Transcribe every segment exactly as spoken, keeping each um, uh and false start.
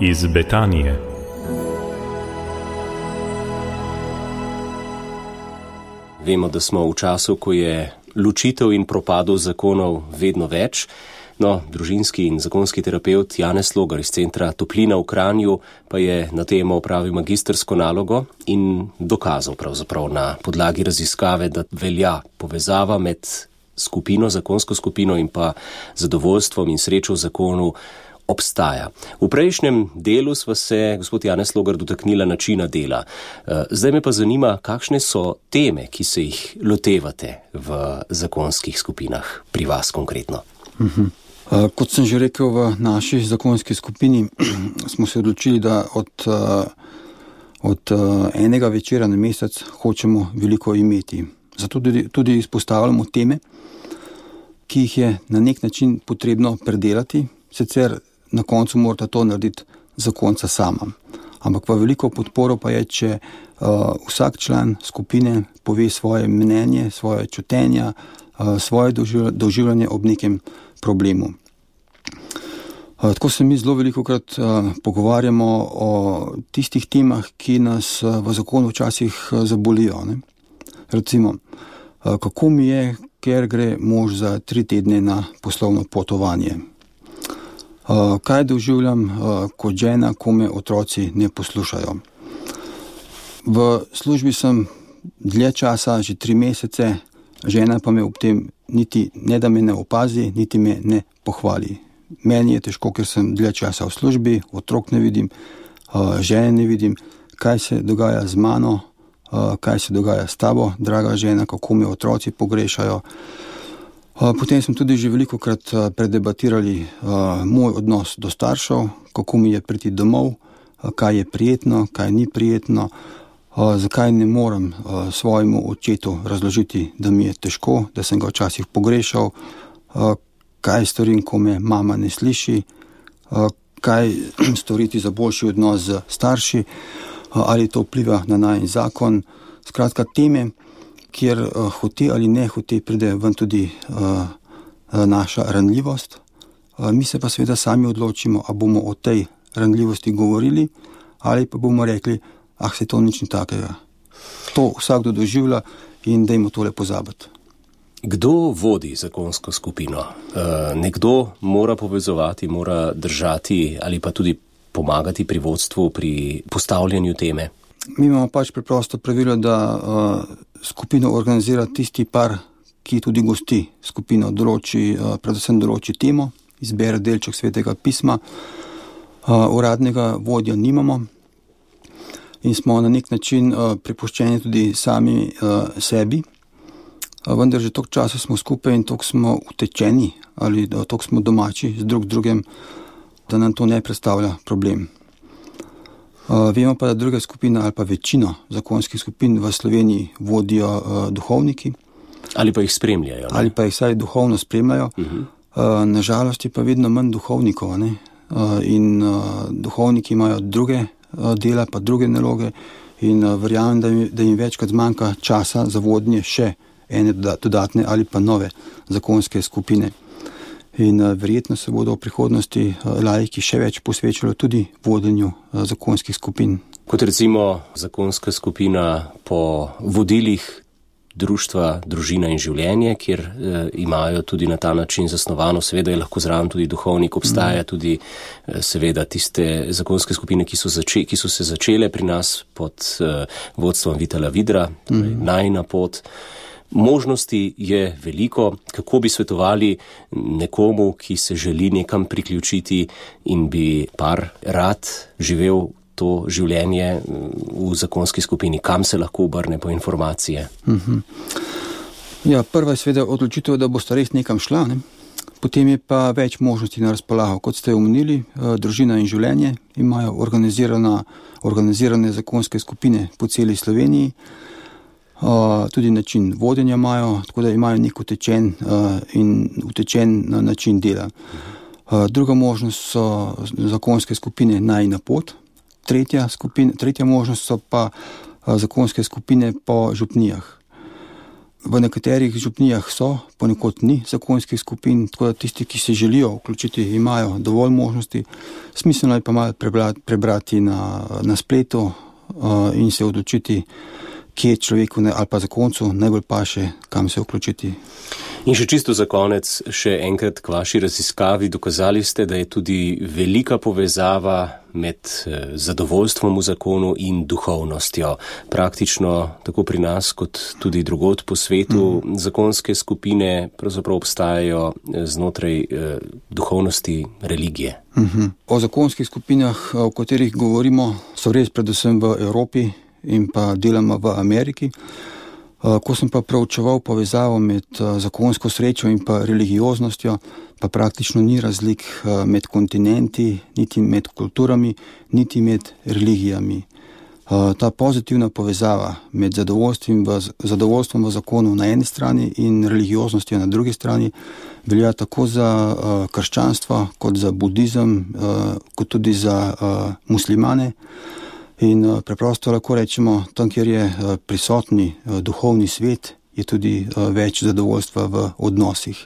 iz Betanije. Vemo, da smo v času, ko je ločitev in propadov zakonov vedno več. No, družinski in zakonski terapevt Janez Logar iz centra Toplina v Kranju pa je na temo opravil magistrsko nalogo in dokazal pravzaprav na podlagi raziskave, da velja povezava med skupino, zakonsko skupino in pa zadovoljstvom in srečo v zakonu obstaja. V prejšnjem delu sva se, gospod Janez Logar, dotaknila načina dela. Zdaj me pa zanima, kakšne so teme, ki se jih lotevate v zakonskih skupinah, pri vas konkretno. Uh-huh. Uh, kot sem že rekel, v naši zakonski skupini smo se odločili, da od, uh, od uh, enega večera na mesec hočemo veliko imeti. Zato tudi, tudi izpostavljamo teme, ki jih je na nek način potrebno predelati, sicer na koncu morate to narediti zakonca sama. Ampak v veliko podporo pa je, če uh, vsak član skupine pove svoje mnenje, svoje čutenja, uh, svoje doživljanje ob nekem problemu. Uh, tako se mi zelo velikokrat uh, pogovarjamo o tistih temah, ki nas uh, v zakonu včasih uh, zabolijo. Ne? Recimo, uh, kako mi je, ker gre mož za tri tedne na poslovno potovanje. Uh, kaj doživljam uh, kot žena, ko me otroci ne poslušajo. V službi sem dlje časa, že tri mesece, žena pa me ob tem niti ne da me ne opazi, niti me ne pohvali. Meni je težko, ker sem dlje časa v službi, otrok ne vidim, uh, žene ne vidim, kaj se dogaja z mano, uh, kaj se dogaja s tabo, draga žena, kako me otroci pogrešajo. Potem sem tudi že velikokrat predebatirali uh, moj odnos do staršev, kako mi je priti domov, uh, kaj je prijetno, kaj ni prijetno, uh, zakaj ne morem uh, svojemu očetu razložiti, da mi je težko, da sem ga včasih pogrešal, uh, kaj storim, ko me mama ne sliši, uh, kaj storiti za boljši odnos z starši, uh, ali to vpliva na najin zakon. Skratka, teme, kjer uh, hote ali ne hote pride ven tudi uh, naša ranljivost. Uh, mi se pa seveda sami odločimo, a bomo o tej ranljivosti govorili ali pa bomo rekli, ah, se to nič ni takega. To vsakdo doživlja in dajmo tole pozabiti. Kdo vodi zakonsko skupino? Uh, nekdo mora povezovati, mora držati ali pa tudi pomagati pri vodstvu, pri postavljanju teme? Mi imamo pač preprosto pravilo, da uh, skupino organizira tisti par, ki tudi gosti skupino, določi, uh, predvsem določi temo, izbere delček svetega pisma. Uh, uradnega vodja nimamo in smo na nek način uh, prepuščeni tudi sami uh, sebi. Uh, vendar že toliko časa smo skupaj in toliko smo utečeni ali uh, toliko smo domači z drug drugim, da nam to ne predstavlja problem. Uh, vemo pa, da druga skupina ali pa večino zakonskih skupin v Sloveniji vodijo uh, duhovniki. Ali pa jih spremljajo. Ne? Ali pa jih vsaj duhovno spremljajo. Uh-huh. Uh, nažalost je pa vedno manj duhovnikov. Ne? Uh, in uh, duhovniki imajo druge uh, dela, pa druge naloge in uh, verjamem, da, da jim večkrat zmanjka časa za vodenje še ene dodatne ali pa nove zakonske skupine. In uh, verjetno se bodo v prihodnosti uh, laiki še več posvečali tudi vodenju uh, zakonskih skupin. Kot recimo zakonska skupina po vodilih društva Družina in življenje, kjer eh, imajo tudi na ta način zasnovano, seveda je lahko zraven tudi duhovnik, obstaja mm. tudi eh, seveda tiste zakonske skupine, ki so, zače, ki so se začele pri nas pod eh, vodstvom Vitala Vidra, torej mm. najina pot. Možnosti je veliko, kako bi svetovali nekomu, ki se želi nekam priključiti in bi par rad živel to življenje v zakonski skupini, kam se lahko obrne po informacije? Uh-huh. Ja, prva je seveda odločitev, da boste res nekam šla, ne? Potem je pa več možnosti na razpolago. Kot ste omenili, Družina in življenje imajo organizirane zakonske skupine po celi Sloveniji, tudi način vodenja imajo, tako da imajo nek utečen in utečen način dela. Druga možnost so zakonske skupine najina pot. Tretja, skupin, tretja možnost so pa a, zakonske skupine po župnijah. V nekaterih župnijah so, ponekod ni zakonskih skupin, tako da tisti, ki se želijo vključiti, imajo dovolj možnosti. Smiselno je pa malo prebrati, prebrati na, na spletu uh, in se odločiti, kje človeku ne, ali pa zakoncu najbolj paše, kam se vključiti. In še čisto za konec, še enkrat k vaši raziskavi. Dokazali ste, da je tudi velika povezava med zadovoljstvom v zakonu in duhovnostjo. Praktično tako pri nas, kot tudi drugod po svetu, mm. zakonske skupine pravzaprav obstajajo znotraj eh, duhovnosti religije. Mm-hmm. O zakonskih skupinah, o katerih govorimo, so res predvsem v Evropi in pa deloma v Ameriki. Ko sem pa preučeval povezavo med zakonsko srečo in pa religioznostjo, pa praktično ni razlik med kontinenti, niti med kulturami, niti med religijami. Ta pozitivna povezava med zadovoljstvom v, zadovoljstvom v zakonu na eni strani in religioznostjo na drugi strani velja tako za krščanstvo, kot za budizem, kot tudi za muslimane. In preprosto lahko rečemo, tam, kjer je prisotni duhovni svet, je tudi več zadovoljstva v odnosih.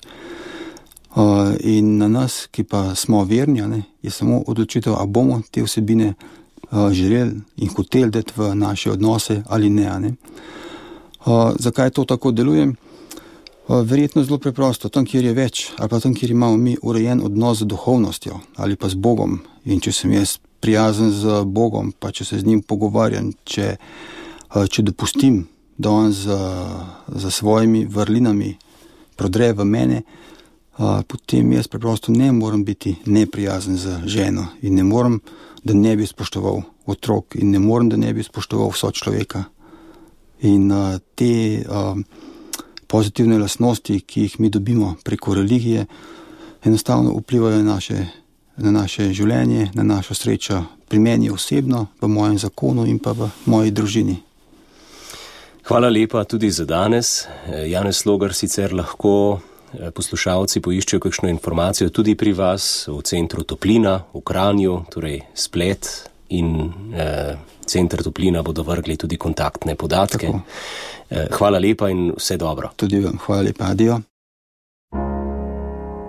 In na nas, ki pa smo verni, ne, je samo odločitev, a bomo te vsebine želeli in hoteli dati v naše odnose ali ne. ne. Zakaj to tako deluje? Verjetno zelo preprosto. Tam, kjer je več, ali pa tam, kjer imamo mi urejen odnos z duhovnostjo ali pa z Bogom, in če sem jaz prijazen z Bogom, pa če se z njim pogovarjam, če, če dopustim, da on z, z svojimi vrlinami prodre v mene, potem jaz preprosto ne moram biti neprijazen z ženo in ne moram, da ne bi spoštoval otrok in ne moram, da ne bi spoštoval sočloveka. In te pozitivne lastnosti, ki jih mi dobimo preko religije, enostavno vplivajo na naše na naše življenje, na našo srečo pri meni osebno, v mojem zakonu in pa v moji družini. Hvala lepa tudi za danes. Janez Logar, sicer lahko poslušalci poiščejo kakšno informacijo tudi pri vas v centru Toplina v Kranju, torej splet in eh, center Toplina bodo vrgli tudi kontaktne podatke. Eh, hvala lepa in vse dobro. Tudi vam hvala lepa, adijo.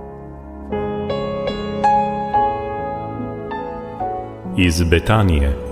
Iz Betanije.